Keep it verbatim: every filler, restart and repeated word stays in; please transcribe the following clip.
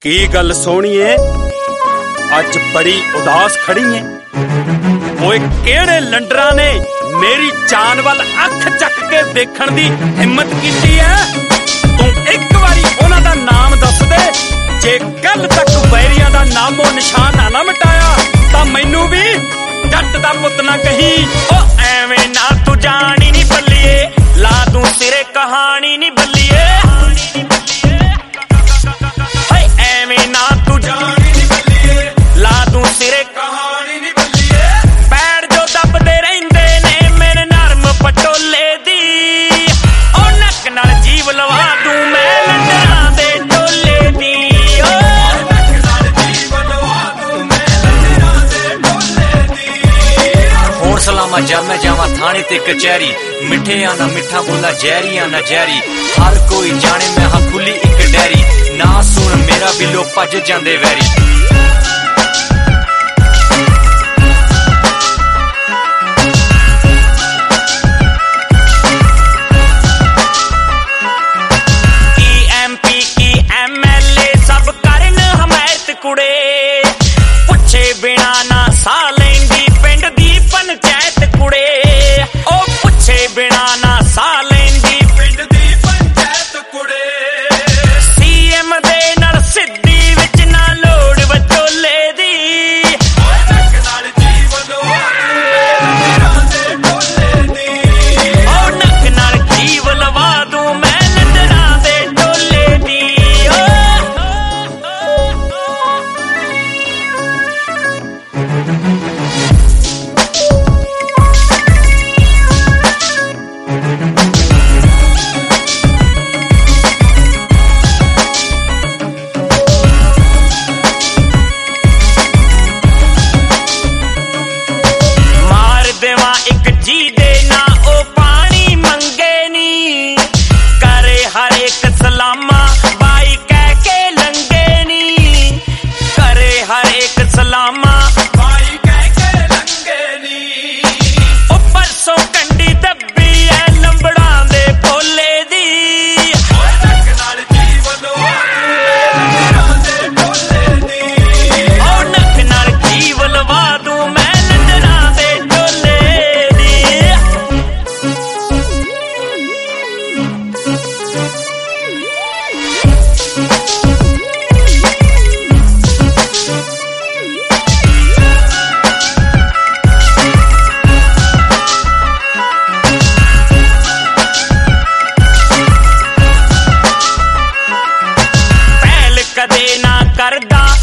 की गल सोहणीए अज बड़ी उदास खड़ी है। ओए केड़े लंडरा ने मेरी जान वल अख चक के देखण दी हिम्मत कीती है। तू एक बारी उन्हां दा नाम दस दे, जे कल तक बैरियां दा नामो निशान ना मिटाया तां मैनू भी जट दा पुत ना कही। ओ एवें ना तू जानी नी बल्लिए, ला तू सिरे कहानी नी बल्लिए। सलामा जब मैं जावा थाने ते कचहरी, मिठे आना मिठा बोला जहरी आना जहरी। हर कोई जाने मैं हाँ खुली एक डैरी, ना सुन मेरा भी लोग भज जांदे वैरी। की एम पी की एम एल ए सब करन हमायत कुड़े, पुछे बिना ना सा लेंदी पिंड दी पंचायत कुड़े। ओ पुछे बिना ना सा लेंदी पिंड दी पंचायत कुड़े। सीएम दे नाल सिद्धी विच ना लोड़ विचोले दी, नक नाल जीवन ओ नक नाल जीव लवा दूं मैं लंडना दे टोले दी। एक जी दे ना ओ पानी मंगे नी, करे हर एक सलामा बाई कह के लंगे नी। करे हर एक सलामा बाई कह के लंगे नी। ओ परसों कंडी दब्बी है लंबड़ा दे भोले दी, नक नाल जीवन ओ नक नाल जीव लवा दूं मैं लंडना दे टोले। पहल कदे ना करदा